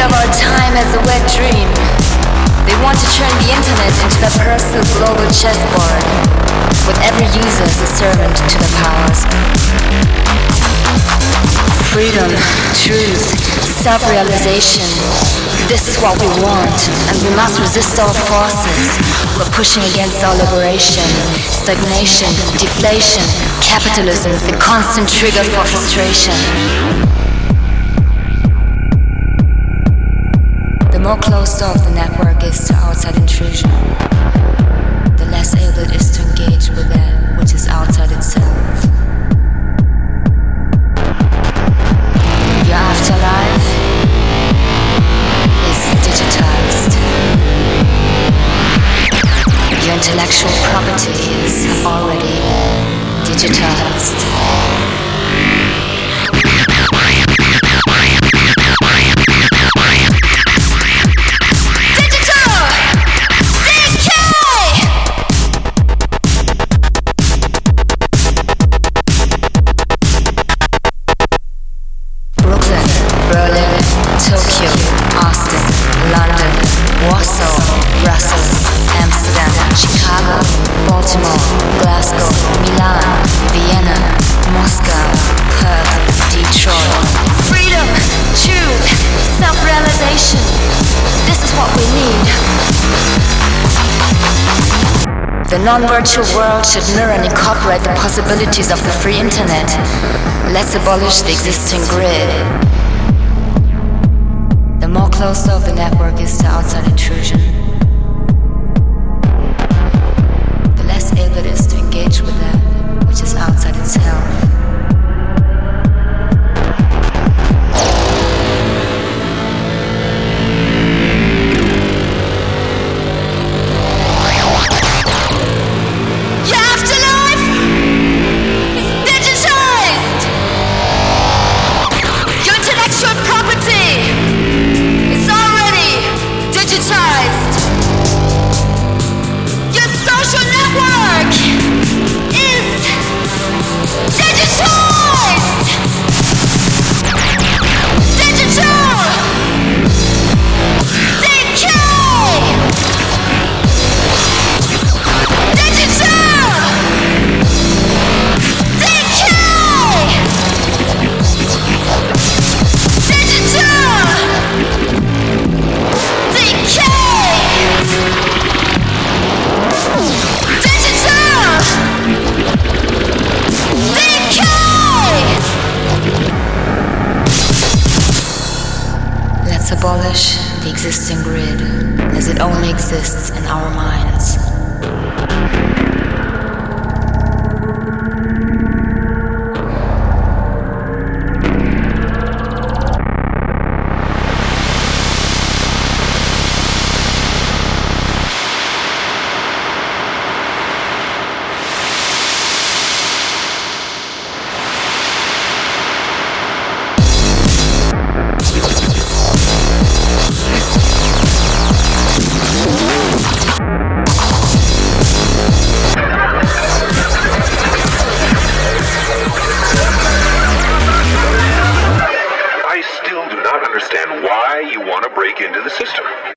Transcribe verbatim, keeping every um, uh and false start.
of our time as a wet dream. They want to turn the internet into their personal global chessboard, with every user as a servant to their powers. Freedom, truth, self-realization. This is what we want, and we must resist all forces. We're pushing against all liberation, stagnation, deflation, capitalism, the constant trigger for frustration. The more closed off the network is to outside intrusion, the less able it is to engage with that which is outside itself. Your afterlife is digitized. Your intellectual property is already digitized. Tokyo, Austin, London, Warsaw, Brussels, Amsterdam, Chicago, Baltimore, Glasgow, Milan, Vienna, Moscow, Perth, Detroit. Freedom, truth, self-realization. This is what we need. The non-virtual world should mirror and incorporate the possibilities of the free internet. Let's abolish the existing grid. The more closed off the network is to outside intrusion, the less able it is to engage with that which is outside itself. Abolish the existing grid as it only exists in our minds. Why you want to break into the system.